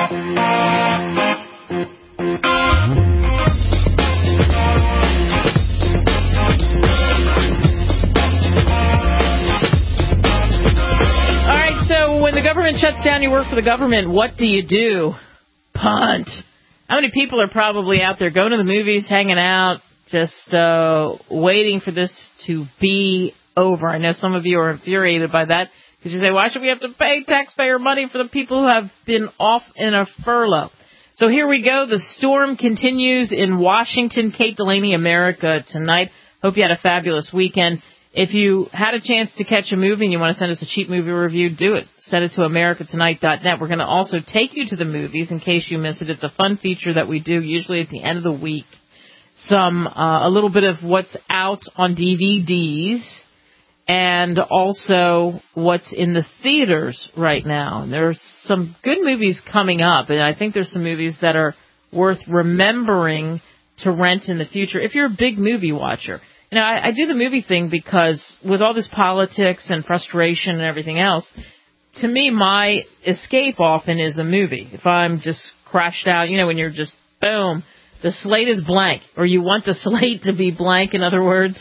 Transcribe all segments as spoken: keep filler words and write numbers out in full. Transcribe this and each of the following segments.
Shuts down, you work for the government, what do you do? Punt. How many people are probably out there going to the movies, hanging out, just uh, waiting for this to be over? I know some of you are infuriated by that because you say, why should we have to pay taxpayer money for the people who have been off in a furlough? So here we go. The storm continues in Washington. Kate Delaney, America Tonight. Hope you had a fabulous weekend. If you had a chance to catch a movie and you want to send us a cheap movie review, do it. Send it to america tonight dot net. We're going to also take you to the movies in case you miss it. It's a fun feature that we do usually at the end of the week. Some, uh, a little bit of what's out on D V Ds and also what's in the theaters right now. And there's some good movies coming up, and I think there's some movies that are worth remembering to rent in the future if you're a big movie watcher. You know, I, I do the movie thing because with all this politics and frustration and everything else, to me, my escape often is a movie. If I'm just crashed out, you know, when you're just, boom, the slate is blank, or you want the slate to be blank, in other words,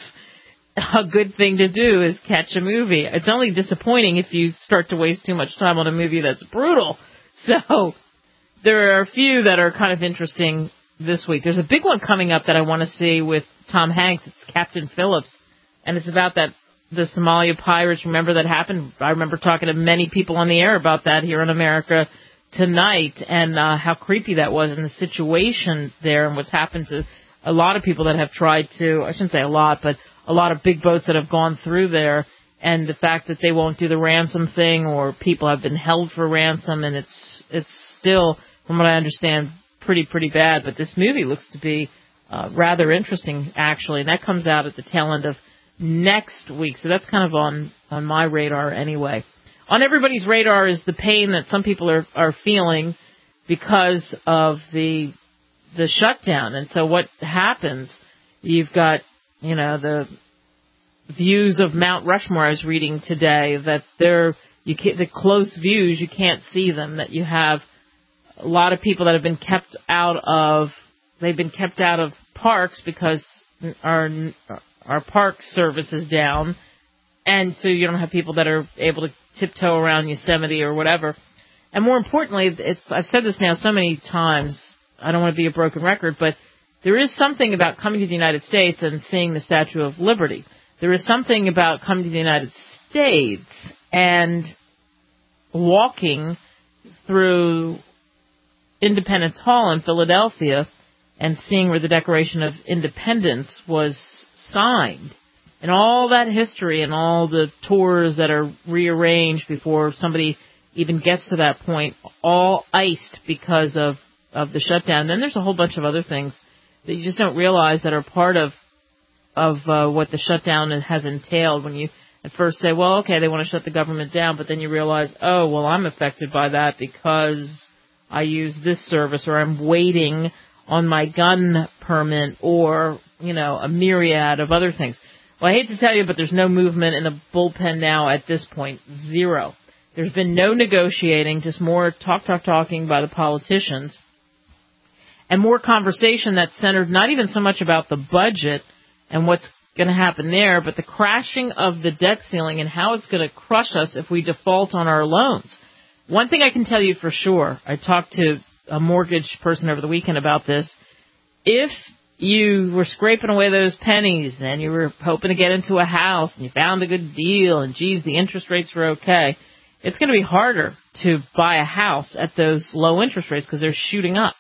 a good thing to do is catch a movie. It's only disappointing if you start to waste too much time on a movie that's brutal. So there are a few that are kind of interesting this week. There's a big one coming up that I want to see with Tom Hanks. It's Captain Phillips, and it's about that the Somalia pirates. Remember that happened? I remember talking to many people on the air about that here in America Tonight, and uh, how creepy that was, and the situation there, and what's happened to a lot of people that have tried to, I shouldn't say a lot, but a lot of big boats that have gone through there, and the fact that they won't do the ransom thing, or people have been held for ransom, and it's it's still, from what I understand, pretty, pretty bad. But this movie looks to be uh, rather interesting, actually, and that comes out at the tail end of next week. So that's kind of on, on my radar anyway. On everybody's radar is the pain that some people are, are feeling because of the the shutdown. And so what happens, you've got, you know, the views of Mount Rushmore I was reading today, that they're, you can't, the close views, you can't see them, that you have a lot of people that have been kept out of, they've been kept out of parks because our our park service is down, and so you don't have people that are able to tiptoe around Yosemite or whatever. And more importantly, it's, I've said this now so many times, I don't want to be a broken record, but there is something about coming to the United States and seeing the Statue of Liberty. There is something about coming to the United States and walking through Independence Hall in Philadelphia and seeing where the Declaration of Independence was signed, and all that history and all the tours that are rearranged before somebody even gets to that point, all iced because of, of the shutdown. Then there's a whole bunch of other things that you just don't realize that are part of of uh, what the shutdown has entailed. When you at first say, well, okay, they want to shut the government down, but then you realize, oh, well, I'm affected by that because I use this service, or I'm waiting on my gun permit, or, you know, a myriad of other things. Well, I hate to tell you, but there's no movement in the bullpen now at this point. Zero. There's been no negotiating, just more talk, talk, talking by the politicians, and more conversation that's centered not even so much about the budget and what's going to happen there, but the crashing of the debt ceiling and how it's going to crush us if we default on our loans. One thing I can tell you for sure, I talked to a mortgage person over the weekend about this. If you were scraping away those pennies and you were hoping to get into a house and you found a good deal and, geez, the interest rates were okay, it's going to be harder to buy a house at those low interest rates because they're shooting up.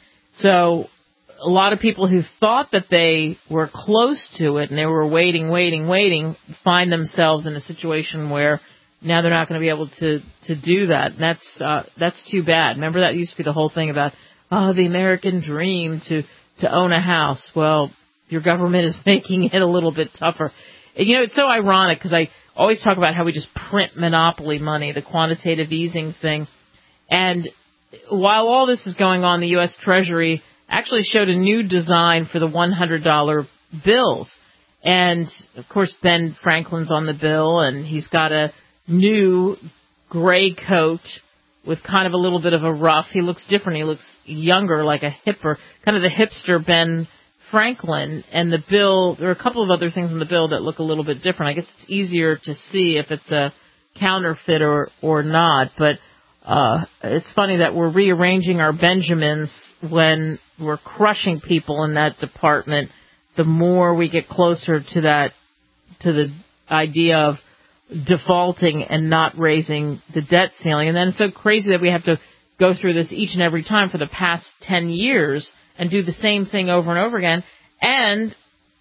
So a lot of people who thought that they were close to it and they were waiting, waiting, waiting, find themselves in a situation where now they're not going to be able to, to do that. And that's, uh, that's too bad. Remember, that used to be the whole thing about, oh, the American dream to, to own a house. Well, your government is making it a little bit tougher. And, you know, it's so ironic because I always talk about how we just print monopoly money, the quantitative easing thing. And while all this is going on, the U S Treasury actually showed a new design for the one hundred dollar bills. And, of course, Ben Franklin's on the bill, and he's got a new gray coat with kind of a little bit of a ruff. He looks different. He looks younger, like a hipper, kind of the hipster Ben Franklin. And the bill, there are a couple of other things in the bill that look a little bit different. I guess it's easier to see if it's a counterfeit or, or not. But uh it's funny that we're rearranging our Benjamins when we're crushing people in that department. The more we get closer to that, to the idea of defaulting and not raising the debt ceiling. And then it's so crazy that we have to go through this each and every time for the past ten years and do the same thing over and over again and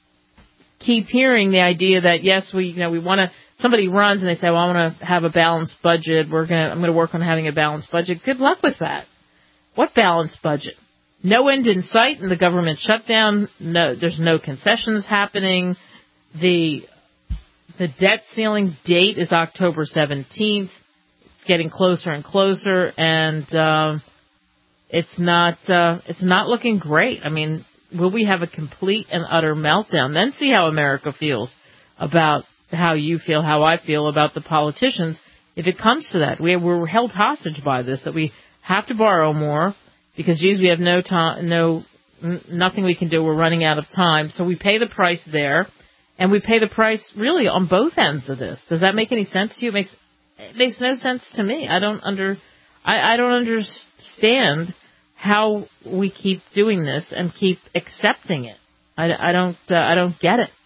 keep hearing the idea that, yes, we, you know, we want to, somebody runs and they say, well, I want to have a balanced budget. We're going to, I'm going to work on having a balanced budget. Good luck with that. What balanced budget? No end in sight in the government shutdown. No, there's no concessions happening. The The debt ceiling date is October seventeenth. It's getting closer and closer, and um, it's not uh, it's not looking great. I mean, will we have a complete and utter meltdown? Then see how America feels about how you feel, how I feel about the politicians. If it comes to that, we we're held hostage by this, that we have to borrow more because, geez, we have no time, no n- nothing we can do. We're running out of time, so we pay the price there. And we pay the price really on both ends of this. Does that make any sense to you? It makes it makes no sense to me. I don't under I, I don't understand how we keep doing this and keep accepting it. I, I don't uh, I don't get it.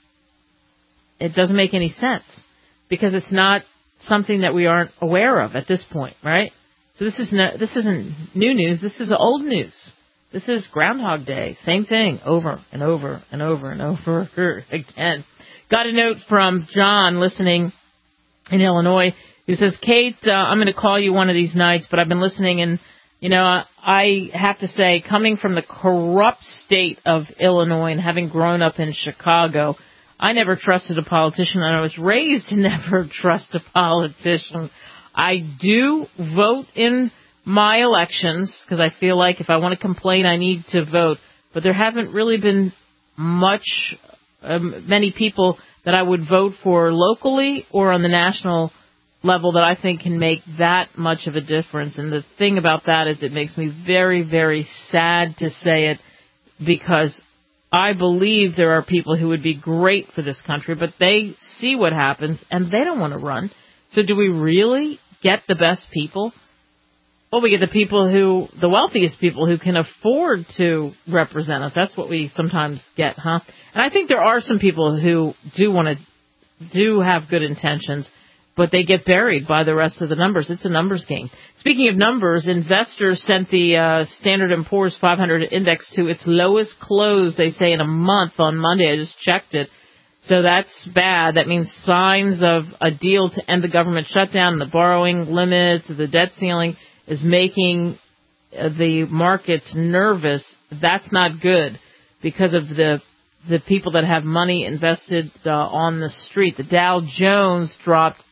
It doesn't make any sense because it's not something that we aren't aware of at this point, right? So this is no, this isn't new news. This is old news. This is Groundhog Day. Same thing over and over and over and over again. Got a note from John listening in Illinois who says, Kate, uh, I'm going to call you one of these nights, but I've been listening and, you know, I have to say, coming from the corrupt state of Illinois and having grown up in Chicago, I never trusted a politician, and I was raised to never trust a politician. I do vote in my elections because I feel like if I want to complain, I need to vote. But there haven't really been much, um, many people that I would vote for locally or on the national level that I think can make that much of a difference. And the thing about that is it makes me very, very sad to say it because I believe there are people who would be great for this country, but they see what happens and they don't want to run. So do we really get the best people? Well, we get the people who, the wealthiest people who can afford to represent us. That's what we sometimes get, huh? And I think there are some people who do want to, do have good intentions, but they get buried by the rest of the numbers. It's a numbers game. Speaking of numbers, investors sent the uh, Standard and Poor's five hundred index to its lowest close, they say, in a month on Monday. I just checked it. So that's bad. That means signs of a deal to end the government shutdown, the borrowing limits, the debt ceiling is making the markets nervous. That's not good because of the the people that have money invested uh, on the street. The Dow Jones dropped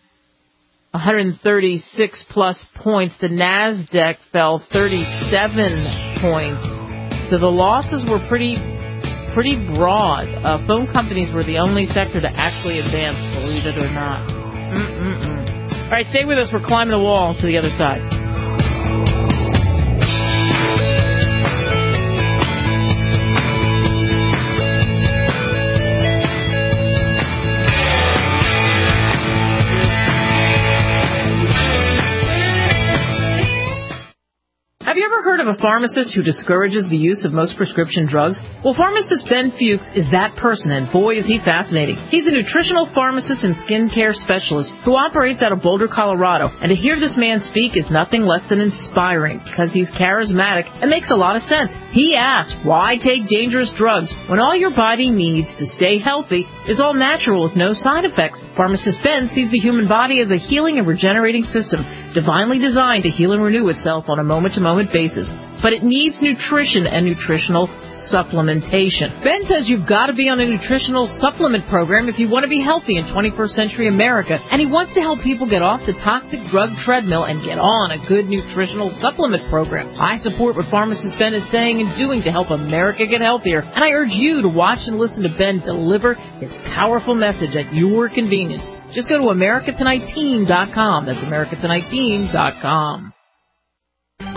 one hundred thirty-six plus points. The NASDAQ fell thirty-seven points. So the losses were pretty pretty broad. Uh, phone companies were the only sector to actually advance, believe it or not. Mm-mm-mm. All right, stay with us. We're climbing the wall to the other side. Have you ever heard of a pharmacist who discourages the use of most prescription drugs? Well, pharmacist Ben Fuchs is that person, and boy, is he fascinating. He's a nutritional pharmacist and skincare specialist who operates out of Boulder, Colorado, and to hear this man speak is nothing less than inspiring because he's charismatic and makes a lot of sense. He asks, why take dangerous drugs when all your body needs to stay healthy is all natural with no side effects? Pharmacist Ben sees the human body as a healing and regenerating system, divinely designed to heal and renew itself on a moment-to-moment basis, but it needs nutrition and nutritional supplementation. Ben says you've got to be on a nutritional supplement program if you want to be healthy in twenty-first century America, and he wants to help people get off the toxic drug treadmill and get on a good nutritional supplement program. I support what pharmacist Ben is saying and doing to help America get healthier, and I urge you to watch and listen to Ben deliver his powerful message at your convenience. Just go to America Tonight Team dot com. That's America Tonight Team dot com.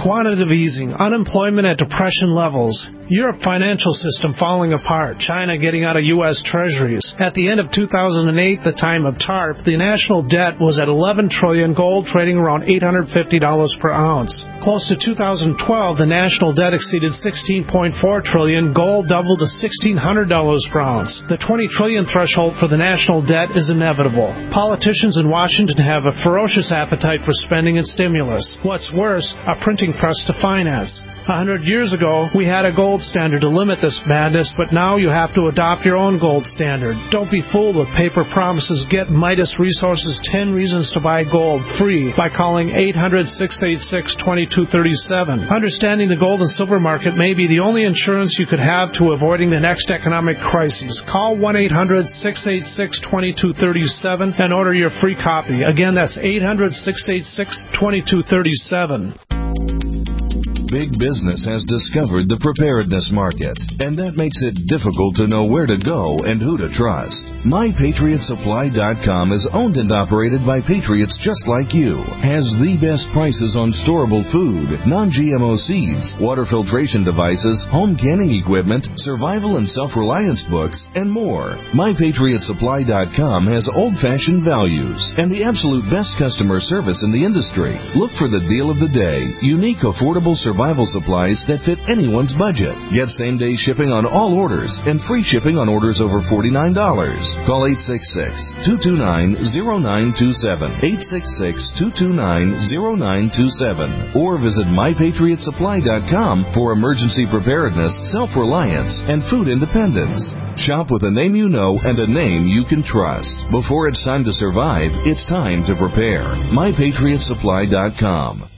quantitative easing, unemployment at depression levels, Europe financial system falling apart, China getting out of U S Treasuries. At the end of two thousand eight, the time of TARP, the national debt was at eleven trillion dollars, gold trading around eight hundred fifty dollars per ounce. Close to two thousand twelve, the national debt exceeded sixteen point four trillion dollars, gold doubled to sixteen hundred dollars per ounce. The twenty trillion dollars threshold for the national debt is inevitable. Politicians in Washington have a ferocious appetite for spending and stimulus. What's worse, a printing press to finance. A hundred years ago, we had a gold standard to limit this madness, but now you have to adopt your own gold standard. Don't be fooled with paper promises. Get Midas Resources ten Reasons to Buy Gold free by calling eight hundred, six eight six, two two three seven. Understanding the gold and silver market may be the only insurance you could have to avoiding the next economic crisis. Call one eight hundred, six eight six, two two three seven and order your free copy. Again, that's eight hundred, six eight six, two two three seven. Big business has discovered the preparedness market, and that makes it difficult to know where to go and who to trust. My Patriot Supply dot com is owned and operated by patriots just like you, has the best prices on storable food, non-G M O seeds, water filtration devices, home canning equipment, survival and self-reliance books, and more. My Patriot Supply dot com has old-fashioned values and the absolute best customer service in the industry. Look for the deal of the day, unique, affordable survival Survival supplies that fit anyone's budget. Get same-day shipping on all orders and free shipping on orders over forty-nine dollars. Call eight six six, two two nine, zero nine two seven, eight six six, two two nine, zero nine two seven, or visit My Patriot Supply dot com for emergency preparedness, self-reliance, and food independence. Shop with a name you know and a name you can trust. Before it's time to survive, it's time to prepare. My Patriot Supply dot com.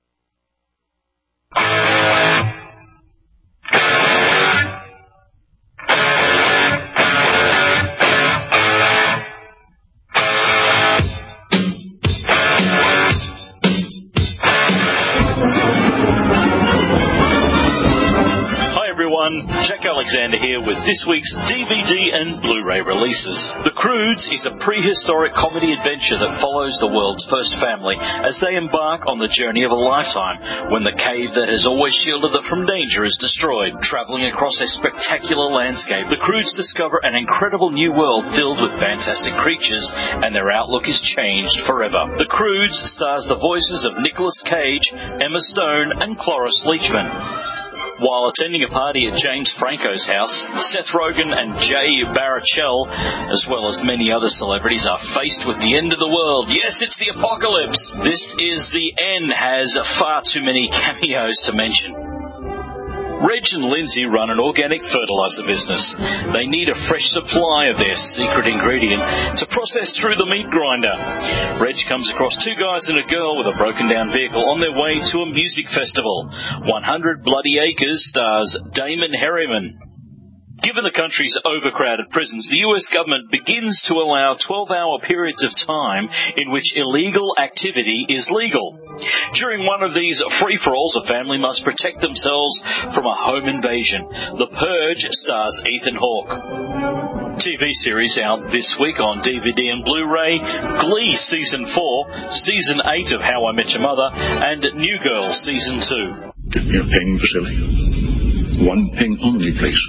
Jack Alexander here with this week's D V D and Blu-ray releases. The Croods is a prehistoric comedy adventure that follows the world's first family as they embark on the journey of a lifetime when the cave that has always shielded them from danger is destroyed. Traveling across a spectacular landscape, the Croods discover an incredible new world filled with fantastic creatures, and their outlook is changed forever. The Croods stars the voices of Nicolas Cage, Emma Stone, and Cloris Leachman. While attending a party at James Franco's house, Seth Rogen and Jay Baruchel, as well as many other celebrities, are faced with the end of the world. Yes, it's the apocalypse. This is the N has far too many cameos to mention. Reg and Lindsay run an organic fertilizer business. They need a fresh supply of their secret ingredient to process through the meat grinder. Reg comes across two guys and a girl with a broken down vehicle on their way to a music festival. one hundred Bloody Acres stars Damon Herriman. Given the country's overcrowded prisons, the U S government begins to allow twelve-hour periods of time in which illegal activity is legal. During one of these free-for-alls, a family must protect themselves from a home invasion. The Purge stars Ethan Hawke. T V series out this week on D V D and Blu-ray: Glee Season four, Season eight of How I Met Your Mother, and New Girl Season two. Give me a ping, Vasily. One ping only, please.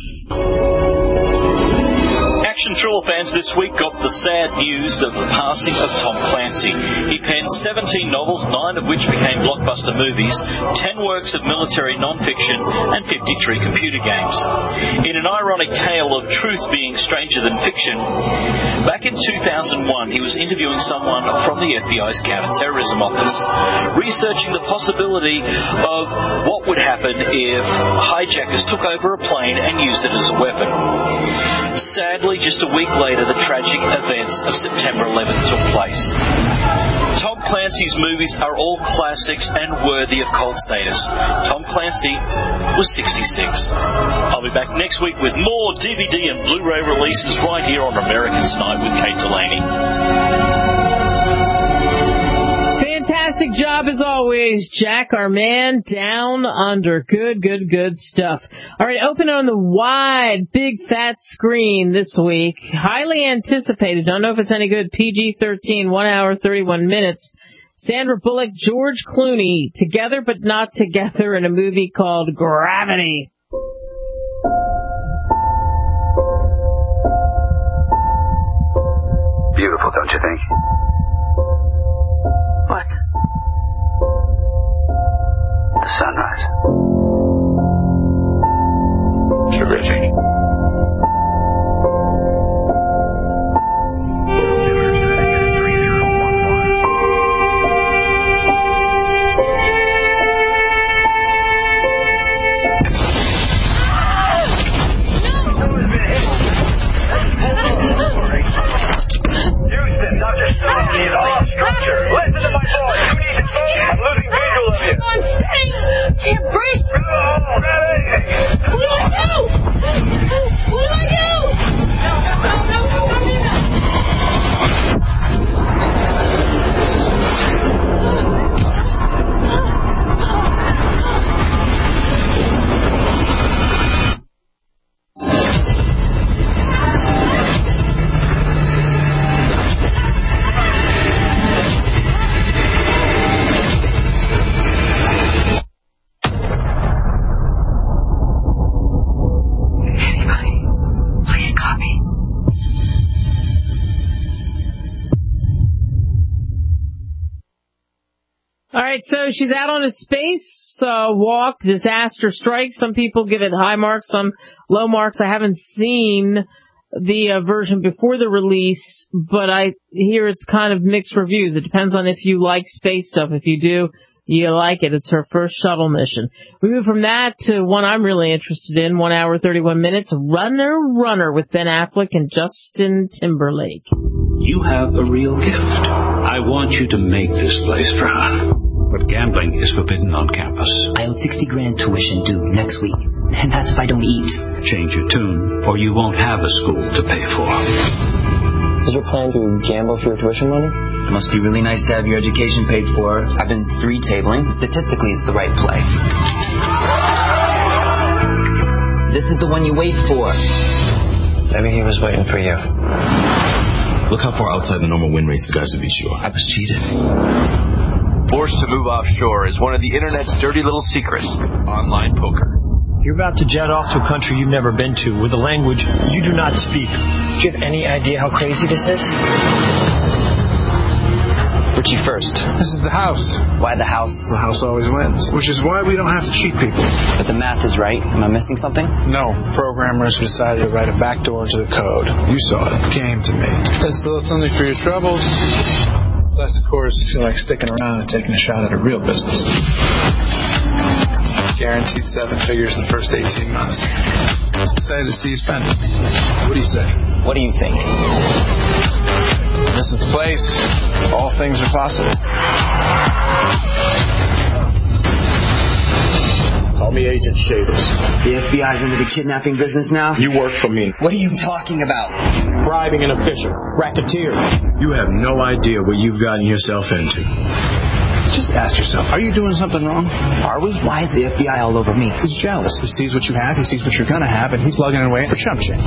Action thriller fans this week got the sad news of the passing of Tom Clancy. He penned seventeen novels, nine of which became blockbuster movies, ten works of military non-fiction, and fifty-three computer games. In an ironic tale of truth being stranger than fiction, back in two thousand one he was interviewing someone from the F B I's counterterrorism office, researching the possibility of what would happen if hijackers took over a plane and used it as a weapon. Sadly, just a week later, the tragic events of September eleventh took place. Tom Clancy's movies are all classics and worthy of cult status. Tom Clancy was sixty-six. I'll be back next week with more D V D and Blu-ray releases right here on American Tonight with Kate Delaney. Fantastic job as always, Jack, our man down under. Good, good, good stuff. All right, open on the wide, big, fat screen this week. Highly anticipated. Don't know if it's any good. P G thirteen, one hour, thirty-one minutes. Sandra Bullock, George Clooney, together but not together in a movie called Gravity. Beautiful, don't you think? What? The sunrise. Terrific. Listen to my voice. You need to stay. I'm losing visual of you. I'm staying. Can't breathe. Oh, ready. What do I do? What do I do? No, no, no, no, no, no, no. All right, so she's out on a space uh, walk. Disaster strikes. Some people give it high marks, some low marks. I haven't seen the uh, version before the release, but I hear it's kind of mixed reviews. It depends on if you like space stuff. If you do, you like it. It's her first shuttle mission. We move from that to one I'm really interested in, one hour, thirty-one minutes, Runner, Runner with Ben Affleck and Justin Timberlake. You have a real gift. I want you to make this place for her. But gambling is forbidden on campus. I owe sixty grand tuition due next week, and that's if I don't eat. Change your tune, or you won't have a school to pay for. Is your plan to gamble for your tuition money? It must be really nice to have your education paid for. I've been three tabling. Statistically, it's the right play. This is the one you wait for. Maybe he was waiting for you. Look how far outside the normal win rates the guys would beat you are. I was cheated. Forced to move offshore is one of the internet's dirty little secrets. Online poker. You're about to jet off to a country you've never been to with a language you do not speak. Do you have any idea how crazy this is? Richie first. This is the house. Why the house? The house always wins. Which is why we don't have to cheat people. But the math is right. Am I missing something? No. Programmers decided to write a backdoor into the code. You saw it. Came to me. That's a little something for your troubles. Plus, of course, you like sticking around and taking a shot at a real business. Guaranteed seven figures in the first eighteen months. Excited to see you spend it. What do you say? What do you think? This is the place. All things are possible. Call me Agent Shavers. The F B I's into the kidnapping business now? You work for me. What are you talking about? Bribing an official. Racketeer. You have no idea what you've gotten yourself into. Just ask yourself, are you doing something wrong? Are we? Why is the F B I all over me? He's jealous. He sees what you have, he sees what you're gonna have, and he's plugging it away for chump change.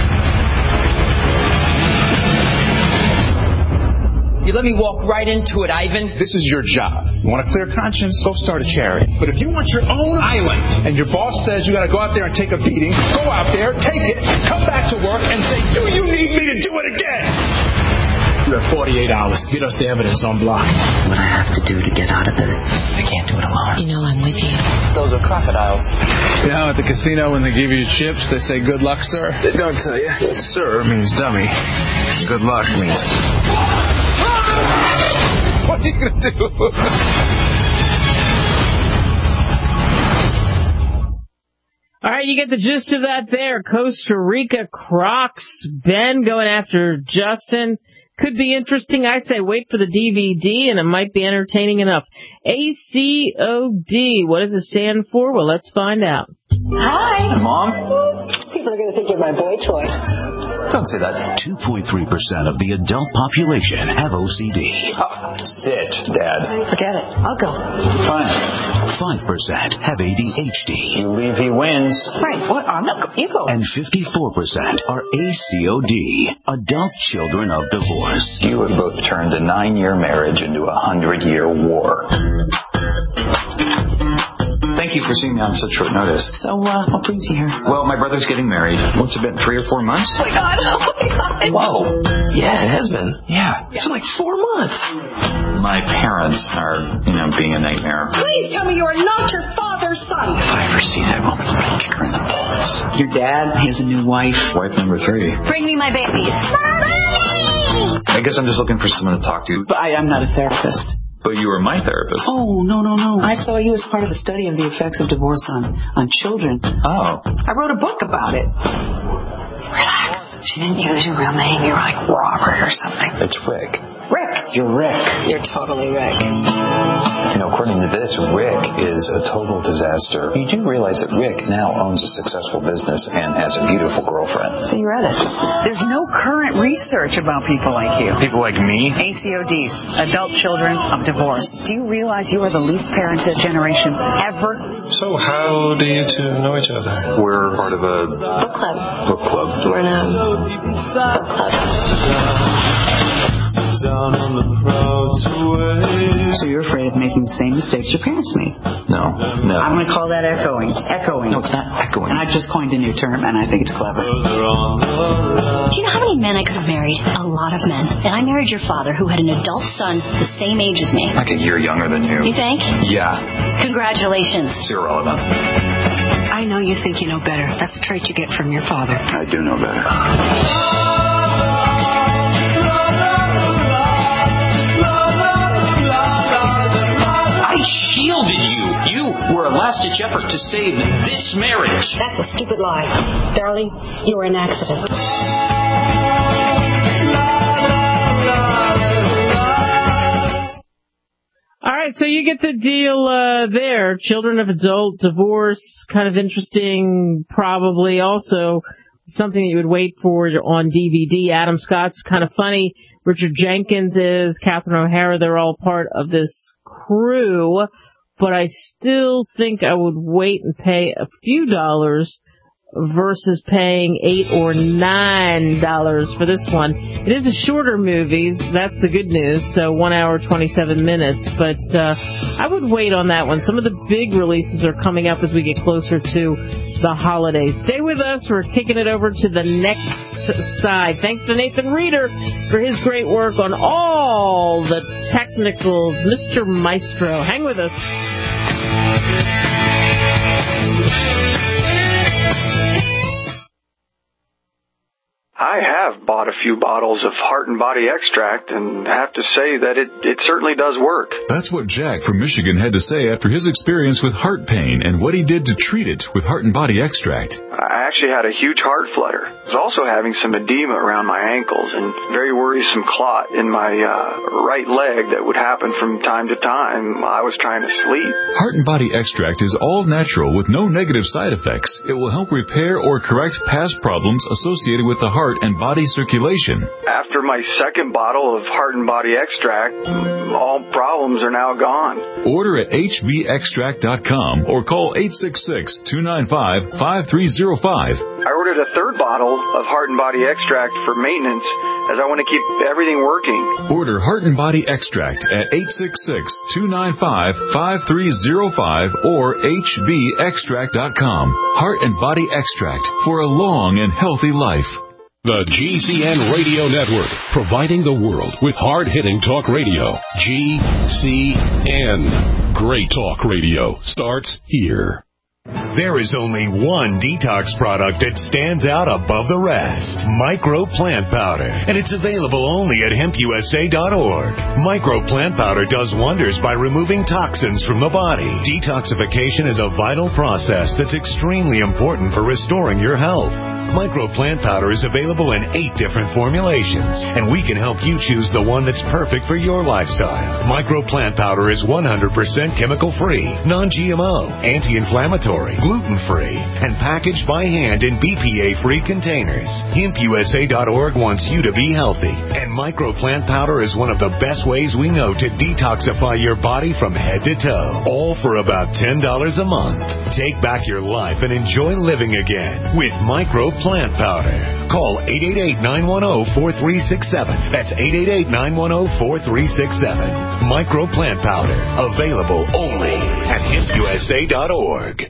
You let me walk right into it, Ivan. This is your job. You want a clear conscience? Go start a charity. But if you want your own island, and your boss says you gotta go out there and take a beating, go out there, take it, come back to work, and say, do you need me to do it again? You have forty-eight hours. Get us the evidence on block. What I have to do to get out of this. I can't do it alone. You know I'm with you. Those are crocodiles. You know, at the casino when they give you chips, they say, good luck, sir. They don't tell you. Sir means dummy. Good luck means... What are you going to do? All right, you get the gist of that there. Costa Rica Crocs. Ben going after Justin. Could be interesting. I say wait for the D V D, and it might be entertaining enough. A C O D. What does it stand for? Well, let's find out. Hi. Mom? People are going to think you're my boy toy. Don't say that. two point three percent of the adult population have O C D. Sit, Dad. Forget it. I'll go. Fine. Find percent have A D H D. You leave, he wins. Right. What? I'm not. You go. And fifty-four percent are A C O D, adult children of divorce. You have both turned a nine-year marriage into a hundred-year war. Thank you for seeing me on such short notice. So, uh, what brings you here? Well, my brother's getting married. What's it been, three or four months? Oh, my God. Oh, my God. Whoa. Yeah, it has been. Yeah. It's been like four months. My parents are, you know, being a nightmare. Please tell me you are not your father's son. If I ever see that woman, I'm going to kick her in the balls. Your dad, he has a new wife. Wife number three. Bring me my babies. Mommy! I guess I'm just looking for someone to talk to. But I, I'm not a therapist. But you were my therapist. Oh, no, no, no. I saw you as part of the study of the effects of divorce on, on children. Oh. I wrote a book about it. Relax. She didn't use your real name. You're like Robert or something. It's Rick. Rick. You're Rick. You're totally Rick. You know, according to this, Rick is a total disaster. You do realize that Rick now owns a successful business and has a beautiful girlfriend. So you read it. There's no current research about people like you. People like me? A C O Ds, adult children of divorce. Do you realize you are the least parented generation ever? So how do you two know each other? We're part of a book club. Book club. We're in a book club. So you're afraid of making the same mistakes your parents made? No, no. I'm going to call that echoing. Echoing. No, it's not echoing. And I just coined a new term, and I think it's clever. Do you know how many men I could have married? A lot of men. And I married your father, who had an adult son the same age as me. Like a year younger than you. You think? Yeah. Congratulations. It's irrelevant. I know you think you know better. That's a trait you get from your father. I do know better. I shielded you. You were a last-ditch effort to save this marriage. That's a stupid lie. Darling, you were an accident. All right, so you get the deal uh, there. Children of adult divorce, kind of interesting, probably also something that you would wait for on D V D. Adam Scott's kind of funny. Richard Jenkins is, Catherine O'Hara, they're all part of this crew. But I still think I would wait and pay a few dollars versus paying eight or nine dollars for this one. It is a shorter movie. That's the good news. So one hour, twenty-seven minutes. But uh, I would wait on that one. Some of the big releases are coming up as we get closer to the holidays. Stay with us. We're kicking it over to the next side. Thanks to Nathan Reeder for his great work on all the technicals. Mister Maestro. Hang with us. I have bought a few bottles of Heart and Body Extract and have to say that it, it certainly does work. That's what Jack from Michigan had to say after his experience with heart pain and what he did to treat it with Heart and Body Extract. I actually had a huge heart flutter. I was also having some edema around my ankles and very worrisome clot in my uh, right leg that would happen from time to time while I was trying to sleep. Heart and Body Extract is all natural with no negative side effects. It will help repair or correct past problems associated with the heart and body circulation. After my second bottle of Heart and Body Extract, all problems are now gone. Order at H B extract dot com or call eight six six, two nine five, five three zero five. I ordered a third bottle of Heart and Body Extract for maintenance as I want to keep everything working. Order Heart and Body Extract at eight six six, two nine five, five three zero five or H B extract dot com. Heart and Body Extract for a long and healthy life. The G C N Radio Network, providing the world with hard-hitting talk radio. G C N. Great talk radio starts here. There is only one detox product that stands out above the rest. Micro Plant Powder. And it's available only at hemp u s a dot org. Micro Plant Powder does wonders by removing toxins from the body. Detoxification is a vital process that's extremely important for restoring your health. Micro Plant Powder is available in eight different formulations, and we can help you choose the one that's perfect for your lifestyle. Micro Plant Powder is one hundred percent chemical-free, non-G M O, anti-inflammatory, gluten-free, and packaged by hand in B P A-free containers. Hemp U S A dot org wants you to be healthy, and Micro Plant Powder is one of the best ways we know to detoxify your body from head to toe, all for about ten dollars a month. Take back your life and enjoy living again with Micro Plant Powder. Call eight eight eight, nine one zero, four three six seven. That's eight eight eight, nine one zero, four three six seven. Micro Plant Powder. Available only at hemp U S A dot org.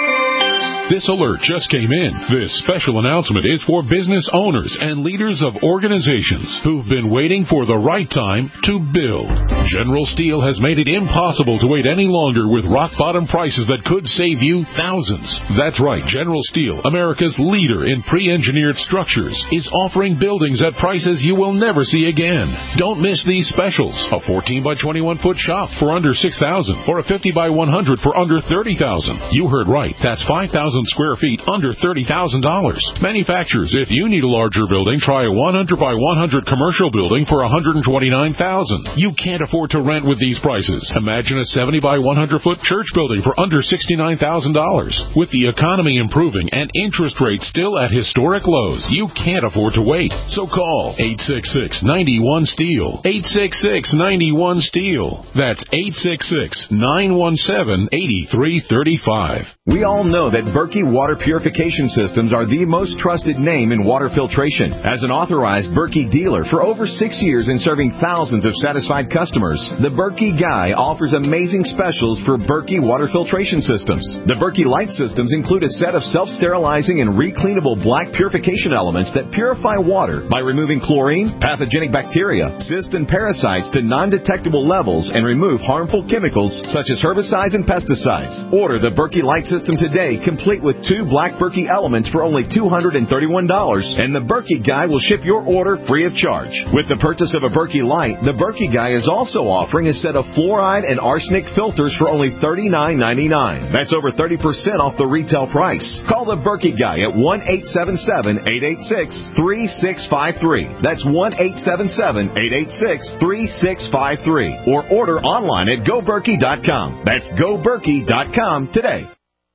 This alert just came in. This special announcement is for business owners and leaders of organizations who've been waiting for the right time to build. General Steel has made it impossible to wait any longer with rock-bottom prices that could save you thousands. That's right. General Steel, America's leader in pre-engineered structures, is offering buildings at prices you will never see again. Don't miss these specials. A fourteen by twenty-one foot shop for under six thousand dollars or a fifty by one hundred for under thirty thousand dollars. You heard right. That's five thousand square feet under thirty thousand dollars. Manufacturers, if you need a larger building, try a one hundred by one hundred commercial building for one hundred twenty-nine thousand dollars. You can't afford to rent with these prices. Imagine a seventy by one hundred foot church building for under sixty-nine thousand dollars. With the economy improving and interest rates still at historic lows, you can't afford to wait. So call eight six six, nine one, STEEL. eight six six, nine one, STEEL. That's eight six six, nine one seven, eight three three five. We all know that Berkey Water Purification Systems are the most trusted name in water filtration. As an authorized Berkey dealer for over six years and serving thousands of satisfied customers, the Berkey Guy offers amazing specials for Berkey Water Filtration Systems. The Berkey Light Systems include a set of self-sterilizing and recleanable black purification elements that purify water by removing chlorine, pathogenic bacteria, cysts, and parasites to non-detectable levels and remove harmful chemicals such as herbicides and pesticides. Order the Berkey Light System today, complete with two black Berkey elements for only two hundred thirty-one dollars, and the Berkey Guy will ship your order free of charge. With the purchase of a Berkey Light, the Berkey Guy is also offering a set of fluoride and arsenic filters for only thirty-nine ninety-nine. That's over thirty percent off the retail price. Call the Berkey Guy at one eight seven seven, eight eight six, three six five three. That's one eight seven seven, eight eight six, three six five three. Or order online at go berkey dot com. That's go berkey dot com today.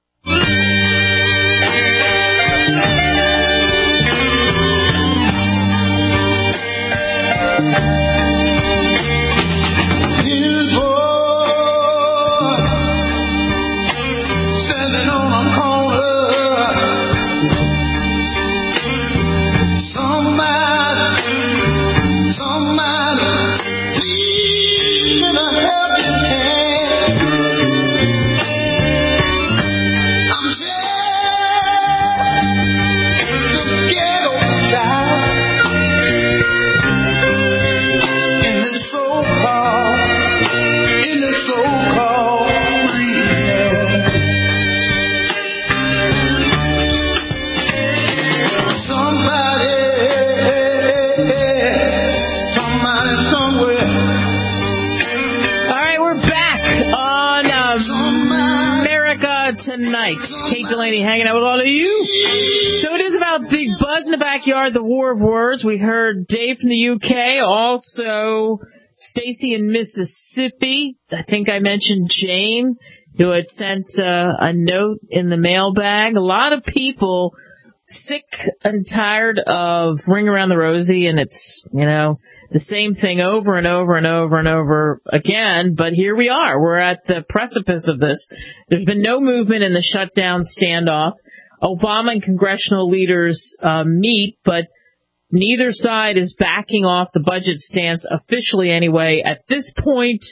Tonight, Kate Delaney hanging out with all of you. So it is about Big Buzz in the Backyard, the War of Words. We heard Dave from the U K, also Stacy in Mississippi. I think I mentioned Jane, who had sent uh, a note in the mailbag. A lot of people sick and tired of Ring Around the Rosie, and it's, you know, the same thing over and over and over and over again, but here we are. We're at the precipice of this. There's been no movement in the shutdown standoff. Obama and congressional leaders uh, meet, but neither side is backing off the budget stance officially anyway at this point.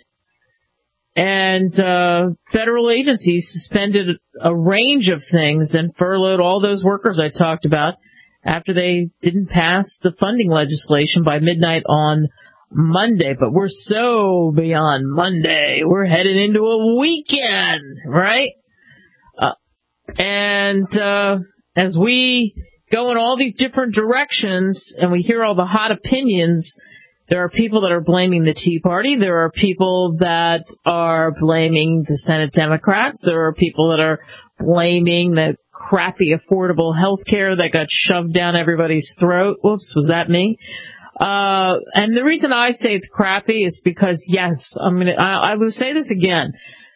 And uh, federal agencies suspended a range of things and furloughed all those workers I talked about after they didn't pass the funding legislation by midnight on Monday. But we're so beyond Monday. We're headed into a weekend, right? Uh, and uh, as we go in all these different directions and we hear all the hot opinions, there are people that are blaming the Tea Party. There are people that are blaming the Senate Democrats. There are people that are blaming the crappy, affordable health care that got shoved down everybody's throat. Whoops, was that me? Uh, and the reason I say it's crappy is because, yes, I'm gonna, I, I will say this again.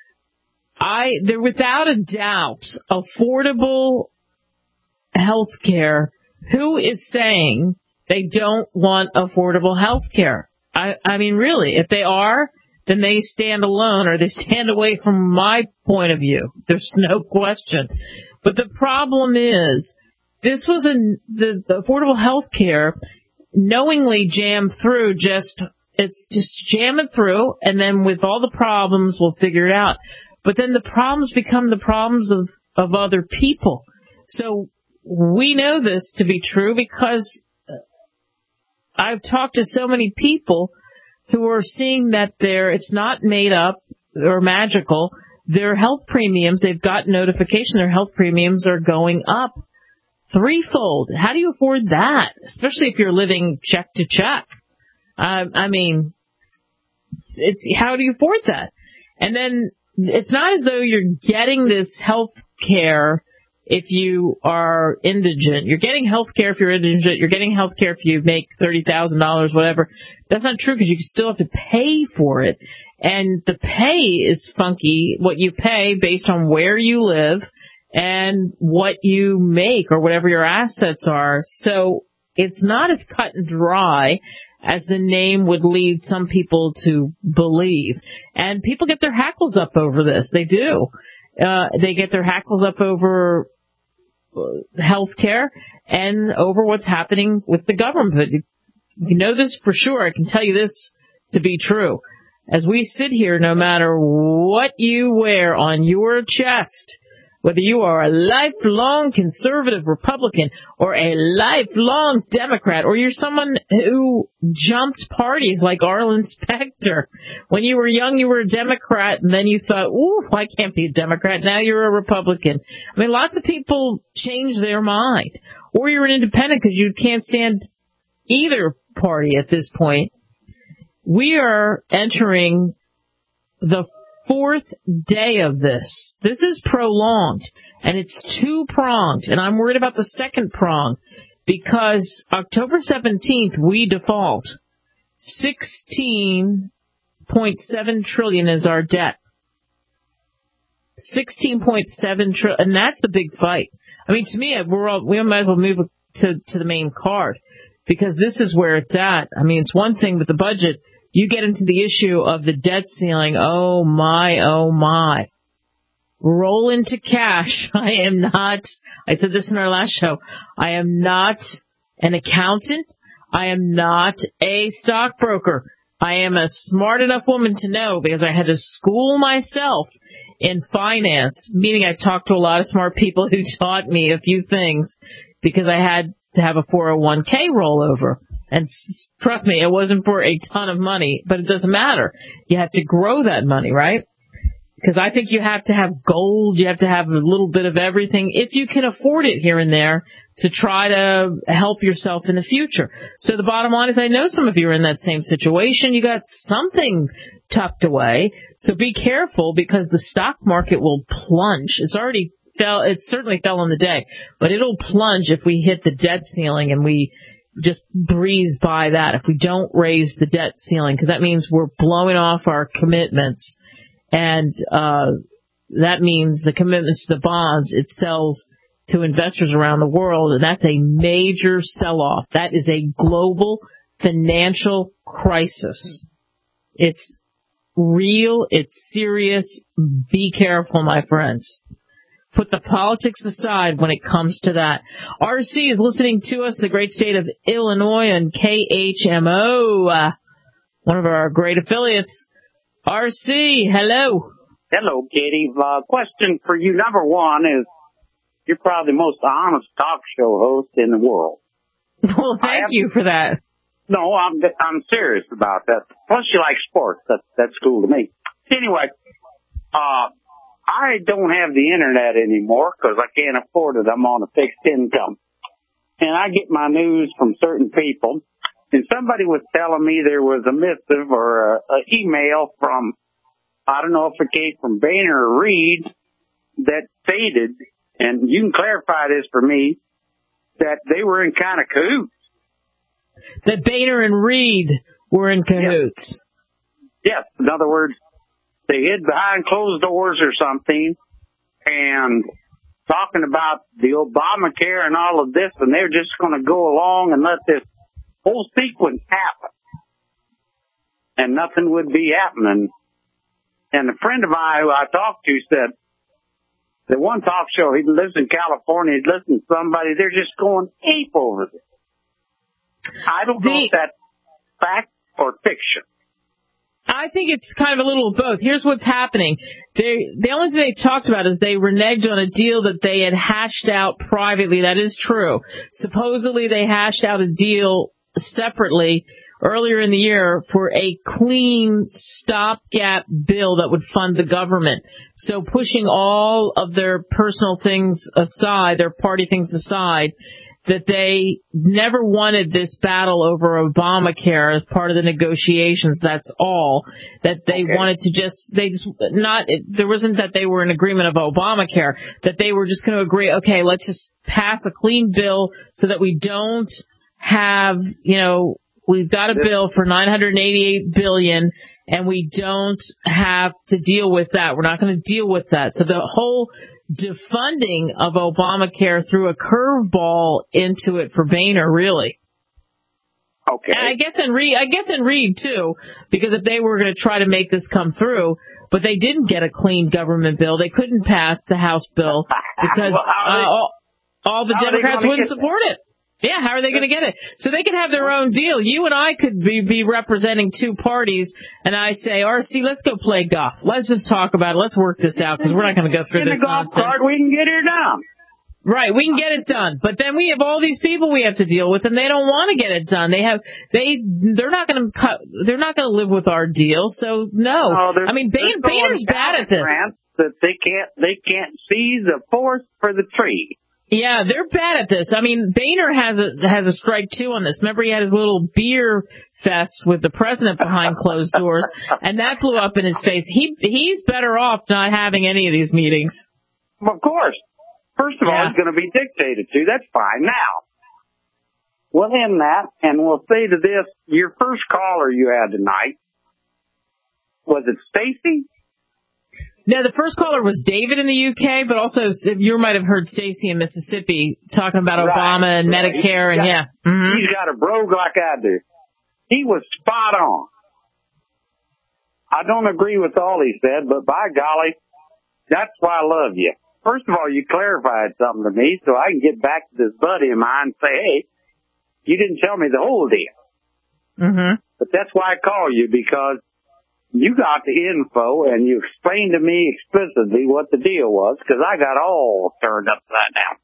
I, there, without a doubt, affordable health care. Who is saying they don't want affordable health care? I, I mean, really, if they are, then they stand alone or they stand away from my point of view. There's no question. But the problem is, this was a, the, the affordable health care knowingly jammed through just, it's just jam it through, and then with all the problems, we'll figure it out. But then the problems become the problems of, of other people. So we know this to be true because I've talked to so many people who are seeing that they're, it's not made up or magical. Their health premiums, they've got notification, their health premiums are going up threefold. How do you afford that? Especially if you're living check to check. Uh, I mean, it's, how do you afford that? And then it's not as though you're getting this health care if you are indigent. You're getting health care if you're indigent. You're getting health care if you make thirty thousand dollars, whatever. That's not true because you still have to pay for it. And the pay is funky, what you pay based on where you live and what you make or whatever your assets are. So it's not as cut and dry as the name would lead some people to believe. And people get their hackles up over this. They do. Uh, they get their hackles up over health care and over what's happening with the government. You know this for sure. I can tell you this to be true. As we sit here, no matter what you wear on your chest, whether you are a lifelong conservative Republican or a lifelong Democrat, or you're someone who jumped parties like Arlen Specter. When you were young, you were a Democrat, and then you thought, ooh, I can't be a Democrat. Now you're a Republican. I mean, lots of people change their mind. Or you're an independent because you can't stand either party at this point. We are entering the fourth day of this. This is prolonged, and it's two-pronged, and I'm worried about the second prong because October seventeenth, we default. sixteen point seven trillion dollars is our debt. sixteen point seven trillion dollars, and that's the big fight. I mean, to me, we're all, we might as well move to, to the main card because this is where it's at. I mean, it's one thing with the budget. You get into the issue of the debt ceiling. Oh, my, oh, my. Roll into cash. I am not, I said this in our last show, I am not an accountant. I am not a stockbroker. I am a smart enough woman to know because I had to school myself in finance, meaning I talked to a lot of smart people who taught me a few things because I had to have a four oh one k rollover. And trust me, it wasn't for a ton of money, but it doesn't matter. You have to grow that money, right? Because I think you have to have gold. You have to have a little bit of everything if you can afford it here and there to try to help yourself in the future. So the bottom line is I know some of you are in that same situation. You got something tucked away. So be careful because the stock market will plunge. It's already fell. It certainly fell on the day, but it'll plunge if we hit the debt ceiling and we just breeze by that if we don't raise the debt ceiling, because that means we're blowing off our commitments, and uh that means the commitments to the bonds it sells to investors around the world, and that's a major sell-off. That is a global financial crisis. It's real. It's serious. Be careful, my friends. Put the politics aside when it comes to that. R C is listening to us in the great state of Illinois on K H M O, uh, one of our great affiliates. R C, hello. Hello, Katie. Uh, question for you. Number one is, you're probably the most honest talk show host in the world. Well, thank you for that. No, I'm I'm serious about that. Plus, you like sports. That, that's cool to me. Anyway, uh, I don't have the internet anymore because I can't afford it. I'm on a fixed income. And I get my news from certain people. And somebody was telling me there was a missive or an email from, I don't know if it came from Boehner or Reed, that stated, and you can clarify this for me, that they were in kind of cahoots. That Boehner and Reed were in cahoots. Yes. yes. In other words, they hid behind closed doors or something and talking about the Obamacare and all of this, and they're just going to go along and let this whole sequence happen. And nothing would be happening. And a friend of mine who I talked to said, the one talk show, he lives in California, he'd listen to somebody, they're just going ape over this. I don't the, know if that's fact or fiction. I think it's kind of a little of both. Here's what's happening. They, the only thing they talked about is they reneged on a deal that they had hashed out privately. That is true. Supposedly they hashed out a deal separately earlier in the year for a clean stopgap bill that would fund the government. So pushing all of their personal things aside, their party things aside, that they never wanted this battle over Obamacare as part of the negotiations. That's all. That they okay. wanted to just, they just not, it, there wasn't that they were in agreement of Obamacare, that they were just going to agree, okay, let's just pass a clean bill so that we don't have, you know, we've got a bill for nine hundred eighty-eight billion dollars and we don't have to deal with that. We're not going to deal with that. So the whole defunding of Obamacare threw a curveball into it for Boehner, really. Okay. And I guess in Reed, I guess in Reed too, because if they were going to try to make this come through, but they didn't get a clean government bill. They couldn't pass the House bill because well, uh, they, all, all the Democrats wouldn't support it. Yeah, how are they going to get it? So they could have their own deal. You and I could be, be representing two parties, and I say, R C, let's go play golf. Let's just talk about it. Let's work this out, because we're not going to go through In this the golf nonsense. Cart, we can get it done. Right, we can get it done. But then we have all these people we have to deal with, and they don't want to get it done. They have, they, they're not going to cut, they're not going to live with our deal. So no, no I mean, Boehner, Boehner's bad at this. That they can't, they can't see the forest for the tree. Yeah, they're bad at this. I mean, Boehner has a has a strike two on this. Remember, he had his little beer fest with the president behind closed doors, and that blew up in his face. He he's better off not having any of these meetings. Of course. First of yeah. all, it's going to be dictated to. That's fine. Now, we'll end that, and we'll say to this: your first caller you had tonight, was it Stacy? No, the first caller was David in the U K, but also you might have heard Stacy in Mississippi talking about right, Obama and right. Medicare, and got, yeah. Mm-hmm. He's got a brogue like I do. He was spot on. I don't agree with all he said, but by golly, that's why I love you. First of all, you clarified something to me, so I can get back to this buddy of mine and say, hey, you didn't tell me the whole deal. Mm-hmm. But that's why I call you, because you got the info, and you explained to me explicitly what the deal was, because I got all turned upside down.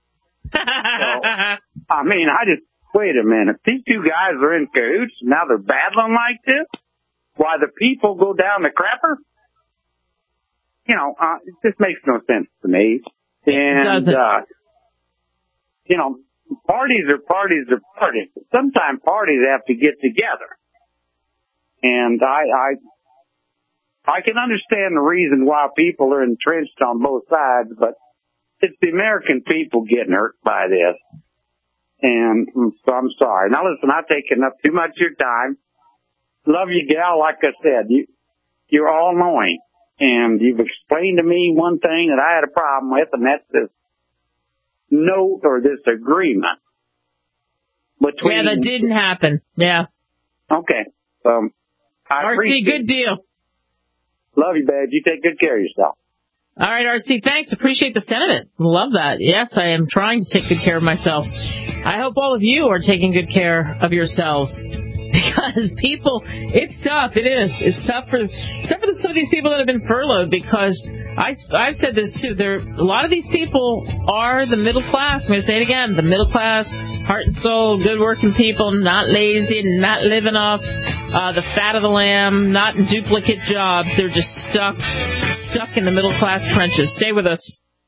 So, I mean, I just, wait a minute. These two guys are in cahoots, and now they're battling like this? Why the people go down the crapper? You know, uh, it just makes no sense to me. And, uh, you know, parties are parties are parties. Sometimes parties have to get together. And I, I, I can understand the reason why people are entrenched on both sides, but it's the American people getting hurt by this. And so I'm sorry. Now listen, I've taken up too much of your time. Love you, gal. Like I said, you, you're all knowing. And you've explained to me one thing that I had a problem with, and that's this note or this agreement. Between yeah, that didn't happen. Yeah. Okay. Um, I R C, good deal. Love you, babe. You take good care of yourself. All right, R C, thanks. Appreciate the sentiment. Love that. Yes, I am trying to take good care of myself. I hope all of you are taking good care of yourselves. Because people, it's tough. It is. It's tough for, except for some of these people that have been furloughed. Because I, I've said this too. There, a lot of these people are the middle class. I'm going to say it again: the middle class, heart and soul, good working people, not lazy, not living off uh, the fat of the lamb, not in duplicate jobs. They're just stuck, stuck in the middle class trenches. Stay with us.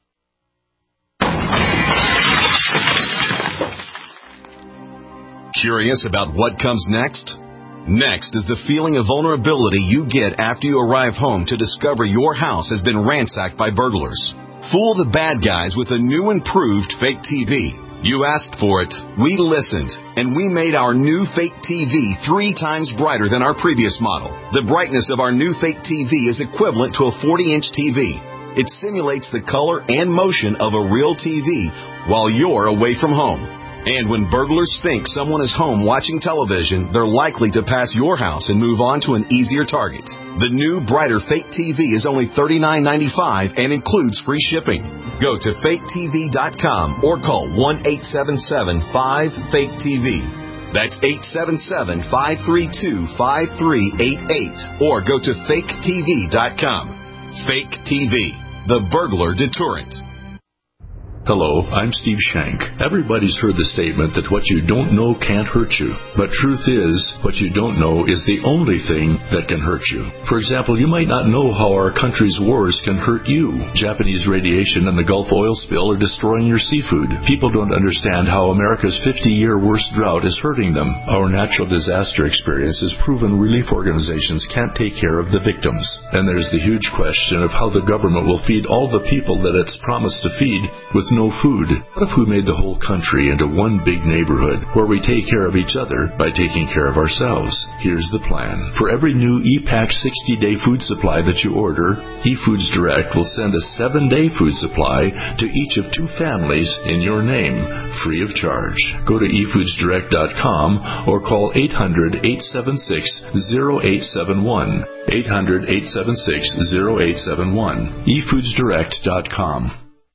Curious about what comes next? Next is the feeling of vulnerability you get after you arrive home to discover your house has been ransacked by burglars. Fool the bad guys with a new improved fake T V. You asked for it, we listened, and we made our new fake T V three times brighter than our previous model. The brightness of our new fake T V is equivalent to a forty-inch T V. It simulates the color and motion of a real T V while you're away from home. And when burglars think someone is home watching television, they're likely to pass your house and move on to an easier target. The new, brighter Fake T V is only thirty-nine ninety-five and includes free shipping. Go to fake T V dot com or call one eight seven seven five fake T V. That's eight seven seven five three two five three eight eight or go to fake T V dot com. Fake T V, the burglar deterrent. Hello, I'm Steve Shank. Everybody's heard the statement that what you don't know can't hurt you. But truth is, what you don't know is the only thing that can hurt you. For example, you might not know how our country's wars can hurt you. Japanese radiation and the Gulf oil spill are destroying your seafood. People don't understand how America's fifty-year worst drought is hurting them. Our natural disaster experience has proven relief organizations can't take care of the victims. And there's the huge question of how the government will feed all the people that it's promised to feed with no food. What if we made the whole country into one big neighborhood where we take care of each other by taking care of ourselves? Here's the plan. For every new E-Pack sixty-day food supply that you order, eFoods Direct will send a seven-day food supply to each of two families in your name, free of charge. Go to e foods direct dot com or call eight hundred eight seven six zero eight seven one. eight hundred eight seven six zero eight seven one. e foods direct dot com.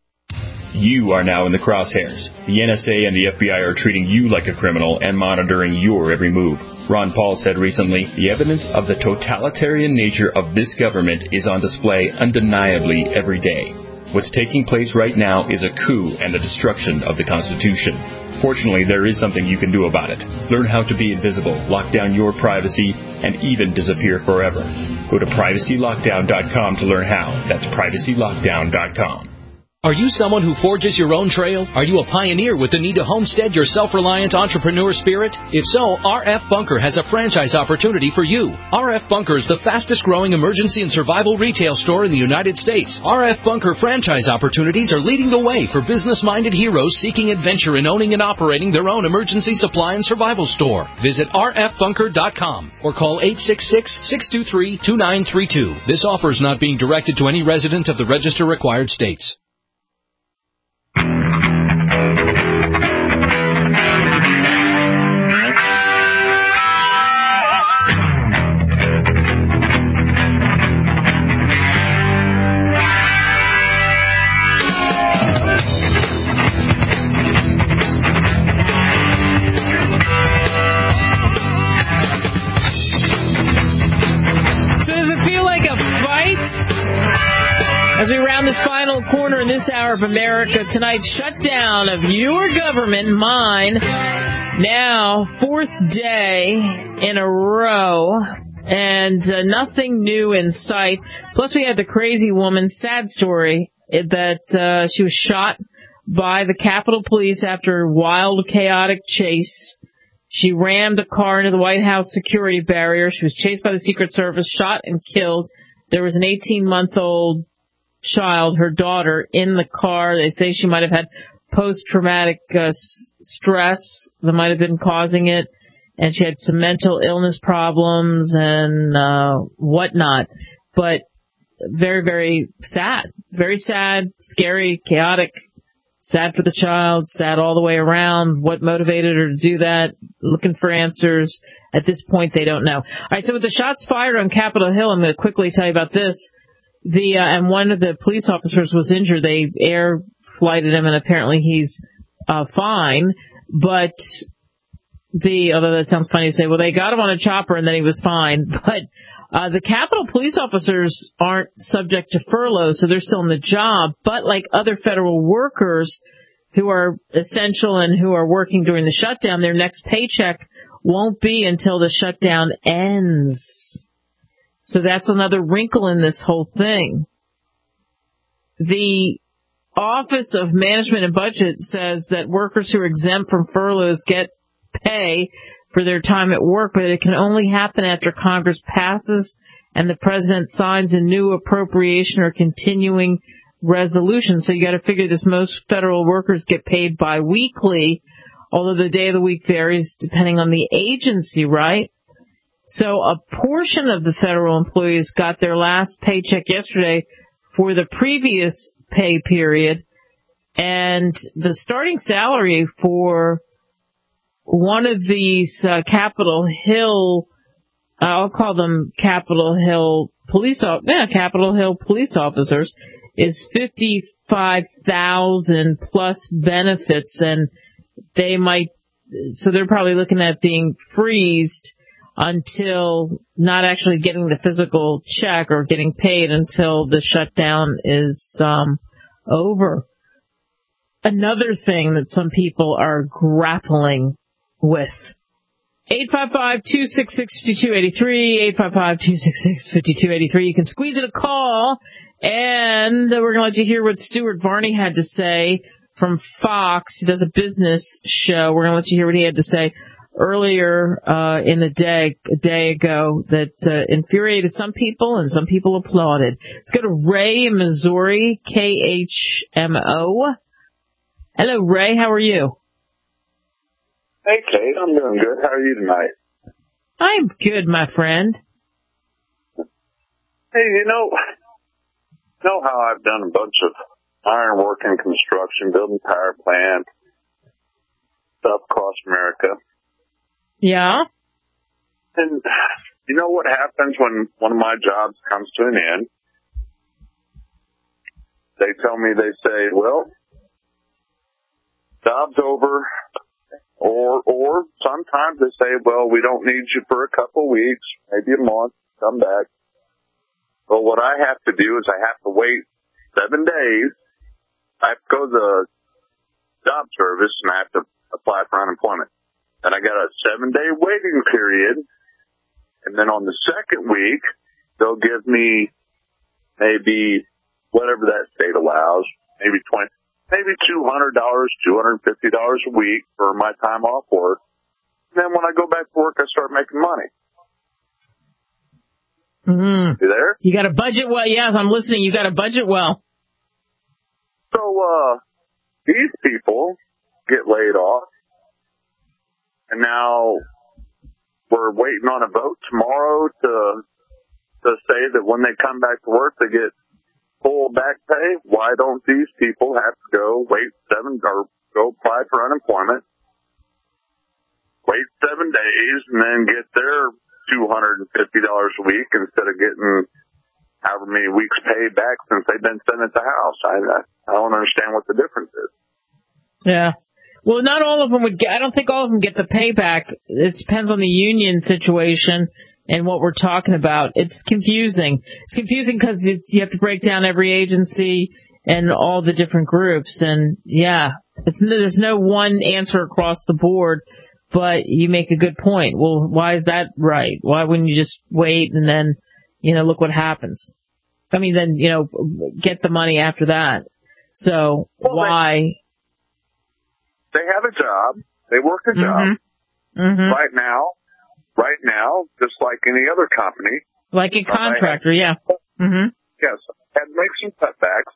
You are now in the crosshairs. The N S A and the F B I are treating you like a criminal and monitoring your every move. Ron Paul said recently, the evidence of the totalitarian nature of this government is on display undeniably every day. What's taking place right now is a coup and the destruction of the Constitution. Fortunately, there is something you can do about it. Learn how to be invisible, lock down your privacy, and even disappear forever. Go to privacy lockdown dot com to learn how. That's privacy lockdown dot com. Are you someone who forges your own trail? Are you a pioneer with the need to homestead your self-reliant entrepreneur spirit? If so, R F Bunker has a franchise opportunity for you. R F Bunker is the fastest growing emergency and survival retail store in the United States. R F Bunker franchise opportunities are leading the way for business-minded heroes seeking adventure in owning and operating their own emergency supply and survival store. Visit r f bunker dot com or call eight six six, six two three, two nine three two. This offer is not being directed to any resident of the register required states. As we round this final corner in this hour of America, tonight's shutdown of your government, mine, now fourth day in a row, and uh, nothing new in sight. Plus we had the crazy woman, sad story, that uh, she was shot by the Capitol Police after a wild, chaotic chase. She rammed a car into the White House security barrier. She was chased by the Secret Service, shot and killed. There was an eighteen-month-old child, her daughter, in the car. They say she might have had post-traumatic uh, stress that might have been causing it, and she had some mental illness problems and uh, whatnot. But very, very sad. Very sad, scary, chaotic, sad for the child, sad all the way around. What motivated her to do that? Looking for answers. At this point, they don't know. All right, so with the shots fired on Capitol Hill, I'm going to quickly tell you about this. The uh, and one of the police officers was injured. They air flighted him, and apparently he's uh, fine. But the although that sounds funny to say, well, they got him on a chopper and then he was fine. But uh, the Capitol police officers aren't subject to furlough, so they're still in the job. But like other federal workers who are essential and who are working during the shutdown, their next paycheck won't be until the shutdown ends. So that's another wrinkle in this whole thing. The Office of Management and Budget says that workers who are exempt from furloughs get pay for their time at work, but it can only happen after Congress passes and the president signs a new appropriation or continuing resolution. So you got to figure this. Most federal workers get paid biweekly, although the day of the week varies depending on the agency, right? So a portion of the federal employees got their last paycheck yesterday for the previous pay period, and the starting salary for one of these uh, Capitol Hill, I'll call them Capitol Hill police, yeah, Capitol Hill police officers, is fifty-five thousand dollars plus benefits, and they might, so they're probably looking at being freezed until not actually getting the physical check or getting paid until the shutdown is um, over. Another thing that some people are grappling with. eight five five, two six six, five two eight three, eight five five, two six six, five two eight three. You can squeeze in a call, and we're going to let you hear what Stuart Varney had to say from Fox. He does a business show. We're going to let you hear what he had to say earlier uh, in the day, a day ago, that uh, infuriated some people and some people applauded. Let's go to Ray in Missouri, K H M O. Hello, Ray. How are you? Hey, Kate. I'm doing good. How are you tonight? I'm good, my friend. Hey, you know, know how I've done a bunch of ironwork and construction, building power plant stuff across America. Yeah. And you know what happens when one of my jobs comes to an end? They tell me, they say, well, job's over. Or, or sometimes they say, well, we don't need you for a couple of weeks, maybe a month, come back. Well, what I have to do is I have to wait seven days. I have to go to the job service and I have to apply for unemployment. And I got a seven day waiting period. And then on the second week, they'll give me maybe whatever that state allows, maybe twenty, maybe two hundred dollars, two hundred fifty dollars a week for my time off work. And then when I go back to work, I start making money. Mm-hmm. You there? You got a budget well. Yes, I'm listening. You got a budget well. So, uh, these people get laid off. And now we're waiting on a vote tomorrow to, to say that when they come back to work, they get full back pay. Why don't these people have to go wait seven or go apply for unemployment, wait seven days, and then get their two hundred fifty dollars a week instead of getting however many weeks paid back since they've been sitting at the house? I, I don't understand what the difference is. Yeah. Well, not all of them would get, I don't think all of them get the payback. It depends on the union situation and what we're talking about. It's confusing. It's confusing because you have to break down every agency and all the different groups. And yeah, it's, there's no one answer across the board, but you make a good point. Well, why is that right? Why wouldn't you just wait and then, you know, look what happens? I mean, then, you know, get the money after that. So well, why? They, they have a job. They work a job. Mm-hmm. Mm-hmm. Right now, right now, just like any other company. Like a contractor, yeah. Mm-hmm. Yes, and make some cutbacks.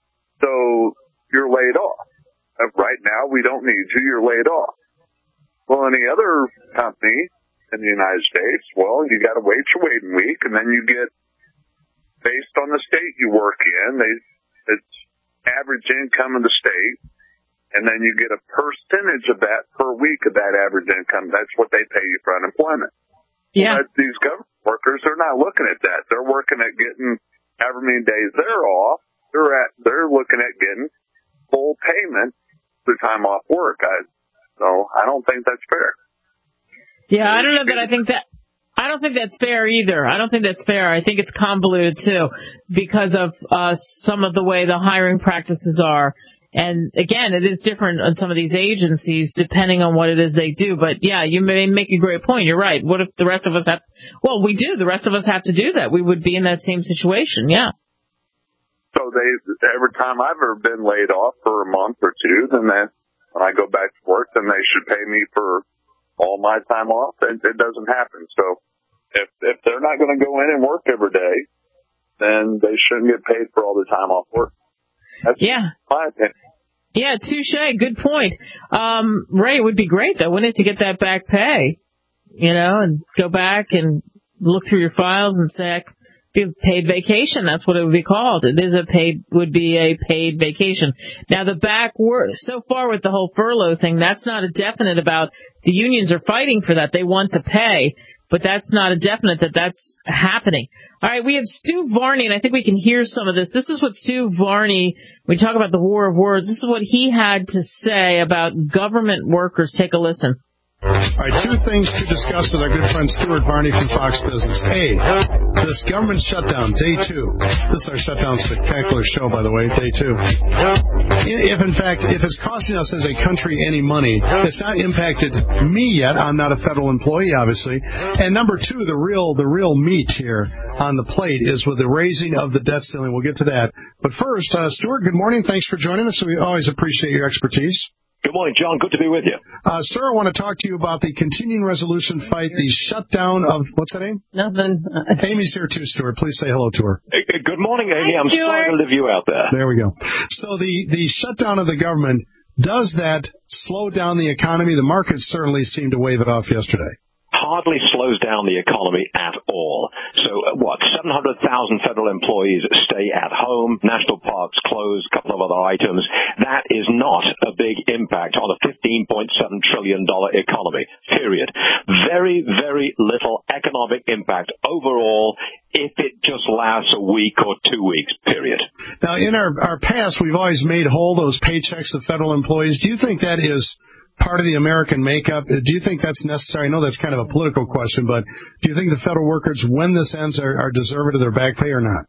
So you're laid off. Right now, we don't need you. You're laid off. Well, any other company in the United States, well, you got to wait your waiting week, and then you get, based on the state you work in, they, it's average income in the state, and then you get a percentage of that per week of that average income. That's what they pay you for unemployment. Yeah. But these government workers, they're not looking at that. They're working at getting however many days they're off. They're at, they're looking at getting full payment for time off work. I, so I don't think that's fair. Yeah, I don't know that I think that, I don't think that's fair either. I don't think that's fair. I think it's convoluted too because of uh, some of the way the hiring practices are. And again, it is different on some of these agencies depending on what it is they do. But yeah, you may make a great point. You're right. What if the rest of us have, well, we do. The rest of us have to do that. We would be in that same situation. Yeah. So they, every time I've ever been laid off for a month or two, then they, when I go back to work, then they should pay me for all my time off. It, it doesn't happen. So if, if they're not going to go in and work every day, then they shouldn't get paid for all the time off work. That's yeah. my opinion. Yeah, touche. Good point. Um, Ray, it would be great, though, wouldn't it, to get that back pay, you know, and go back and look through your files and say, be paid vacation. That's what it would be called. It is a paid, would be a paid vacation. Now, the back work, so far with the whole furlough thing, that's not a definite about, the unions are fighting for that. They want the pay, but that's not a definite that that's happening. All right, we have Stu Varney, and I think we can hear some of this. This is what Stu Varney, we talk about the war of words, this is what he had to say about government workers. Take a listen. All right, two things to discuss with our good friend Stuart Varney from Fox Business. A, this government shutdown, day two. This is our shutdown spectacular show, by the way, day two. If, in fact, if it's costing us as a country any money, it's not impacted me yet. I'm not a federal employee, obviously. And number two, the real the real meat here on the plate is with the raising of the debt ceiling. We'll get to that. But first, uh, Stuart, good morning. Thanks for joining us. We always appreciate your expertise. Good morning, John. Good to be with you. Uh, sir, I want to talk to you about the continuing resolution fight, the shutdown of, what's that name? Nothing. Uh, Amy's here too, Stuart. Please say hello to her. Good morning, Amy. Hi, I'm Stuart. sorry to leave you out there. There we go. So the, the shutdown of the government, does that slow down the economy? The markets certainly seemed to wave it off yesterday. Hardly slows down the economy at all. So, what, seven hundred thousand federal employees stay at home, national parks closed, a couple of other items. That is not a big impact on a fifteen point seven trillion dollars economy, period. Very, very little economic impact overall if it just lasts a week or two weeks, period. Now, in our, our past, we've always made whole those paychecks of federal employees. Do you think that is part of the American makeup? Do you think that's necessary? I know that's kind of a political question, but do you think the federal workers, when this ends, are, are deserving of their back pay or not?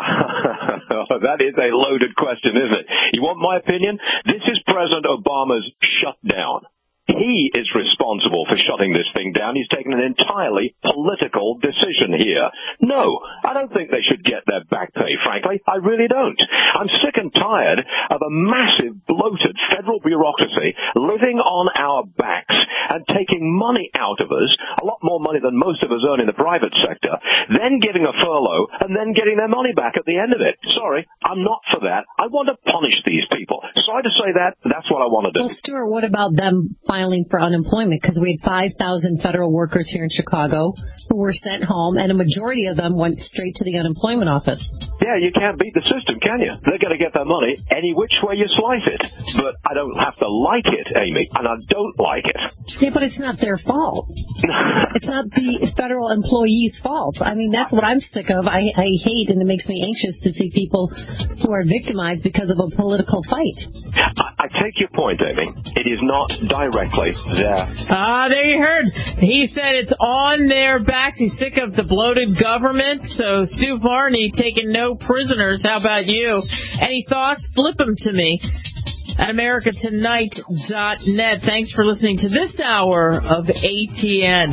Uh, that is a loaded question, isn't it? You want my opinion? This is President Obama's shutdown. He is responsible for shutting this thing down. He's taken an entirely political decision here. No, I don't think they should get their back pay, frankly. I really don't. I'm sick and tired of a massive, bloated federal bureaucracy living on our backs and taking money out of us, a lot more money than most of us earn in the private sector, then giving a furlough and then getting their money back at the end of it. Sorry, I'm not for that. I want to punish these people. Sorry to say that, but that's what I want to do. Well, Stuart, what about them filing for unemployment? Because we had five thousand federal workers here in Chicago who were sent home, and a majority of them went straight to the unemployment office. Yeah, you can't beat the system, can you? They're going to get their money any which way you slice it. But I don't have to like it, Amy, and I don't like it. Yeah, but it's not their fault. It's not the federal employees' fault. I mean, that's what I'm sick of. I, I hate, and it makes me anxious to see people who are victimized because of a political fight. I, I take your point, Amy. It is not directly there. Ah, there you heard. He said it's on their backs. He's sick of the bloated government. So Stu Varney taking no prisoners. How about you? Any thoughts? Flip them to me at America Tonight dot net. Thanks for listening to this hour of A T N.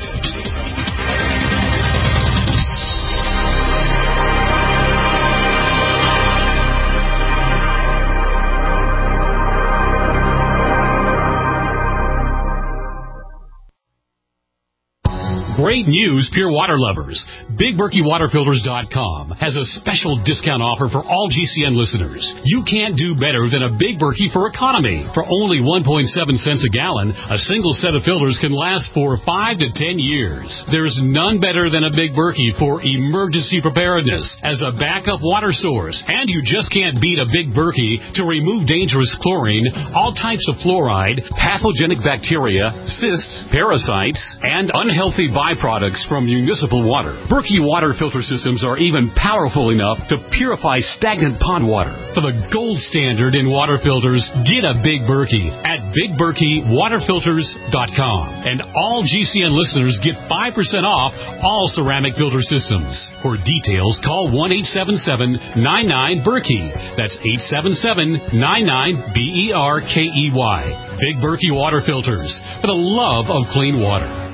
Great news, pure water lovers. Big Berkey Water Filters dot com has a special discount offer for all G C N listeners. You can't do better than a Big Berkey for economy. For only one point seven cents a gallon, a single set of filters can last for five to ten years. There's none better than a Big Berkey for emergency preparedness as a backup water source. And you just can't beat a Big Berkey to remove dangerous chlorine, all types of fluoride, pathogenic bacteria, cysts, parasites, and unhealthy byproducts from municipal water. Berkey water filter systems are even powerful enough to purify stagnant pond water. For the gold standard in water filters, get a Big Berkey at Big Berkey Water Filters dot com. And all G C N listeners get five percent off all ceramic filter systems. For details, call one eight seven seven, nine nine, Berkey. That's eight seven seven, nine nine, B E R K E Y. Big Berkey Water Filters, for the love of clean water.